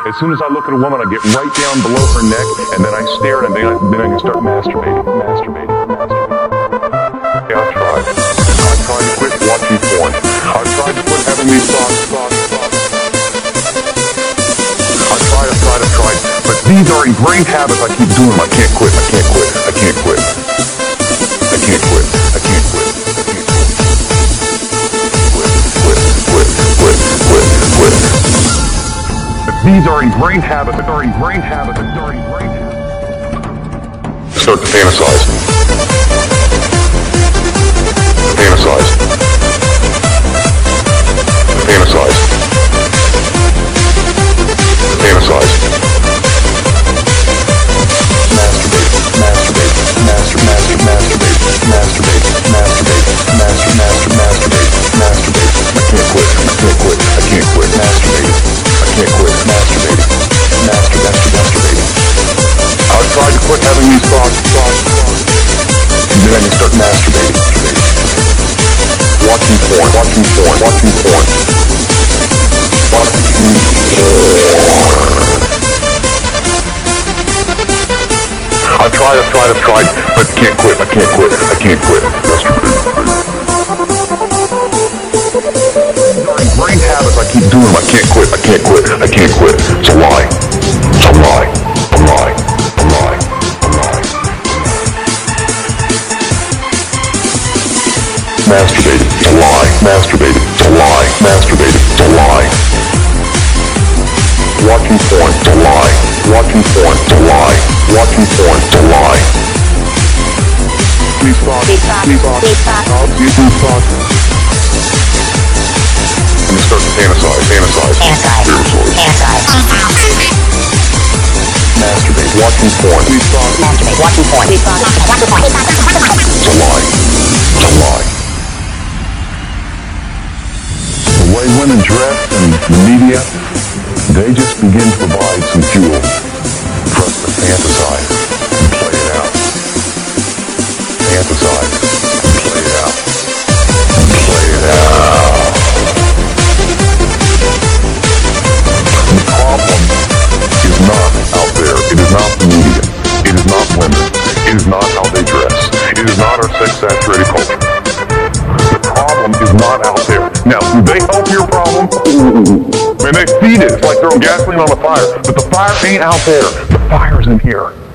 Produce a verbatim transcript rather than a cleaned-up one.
As soon as I look at a woman, I get right down below her neck, and then I stare, and then I, then I can start masturbating, masturbating, masturbating. Yeah, I've tried. I've tried to quit watching porn. I've tried to quit having these thoughts, thoughts, thoughts. I've tried, I've tried, I've tried. But these are ingrained habits I keep doing. I can't quit, I can't quit, I can't quit. I can't quit, I can't quit, I can't quit. Quit, quit, quit, quit, quit, quit. These are ingrained habits, are ingrained habits, are ingrained habits. Start to fantasize. Fantasize. Fantasize. Fantasize. Masturbate, masturbate, master, master, masturbate, masturbate, masturbate, master, master, masturbate, masturbate. I can't quit, I can't quit, I can't quit, masturbating. I can't quit, masturbating. Master, master, masturbating. I've tried to quit having these thoughts, thoughts, thoughts. And then I can start masturbating. Watching porn, watching porn, watching porn. Watching porn. I've tried, I've tried, I've tried, but can't quit, I can't quit, I can't quit. Brain habits I keep doing, I can't quit, I can't quit, I can't quit. It's a lie. It's a lie. A lie. A lie. A lie. Masturbating. It's a lie. Masturbating. It's a lie. Masturbating. It's a lie. Watching porn. It's a lie. Watching porn. It's a lie. Watching porn. It's a lie. Please talk. Please talk. Please talk. Please talk. Please talk. And start to fantasize, fantasize, fantasize, fantasize, masturbate, watching porn, please talk, masturbate, watching porn, please talk, watching porn, it's a lie, it's a lie. The way women dress and the media, they just begin to provide some fuel for us to fantasize and play it out. Fantasize and play it out. And play it out. It is not the media. It is not women. It is not how they dress. It is not our sex-saturated culture. The problem is not out there. Now, do they help your problem? Man, they feed it. It's like throwing gasoline on the fire. But the fire ain't out there. The fire's in here.